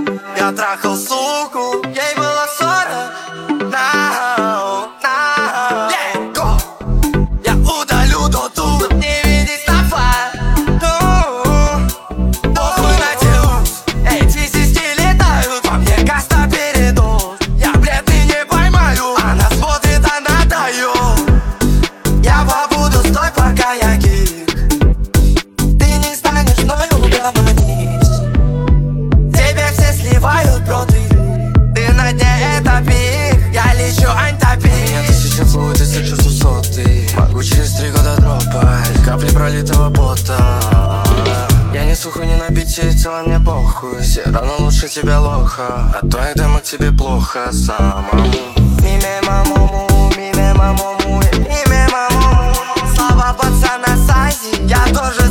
Я трахал суку, ей было 40. Let go. Я удалю доту, чтоб не видеть на файл. Похуй на телус, эти сиськи летают. Во мне каста передоз. Я бледный не поймаю, она смотрит, она дает. Я побуду стой, пока я гик. Ты не станешь мной, угомонись. Тебе все сливают броды. Ты на дне, это пик. Я лечу антопик. Меня тысяча флот, если чувствую соты. Могу через 3 года дропать капли пролитого пота. Я не сухой, не на бите, тело мне похуй. Все равно лучше тебя лоха. От твоих демок тебе плохо самому. Миме мамому, миме мамому, миме мамому. Слава пацана Сайзи, я тоже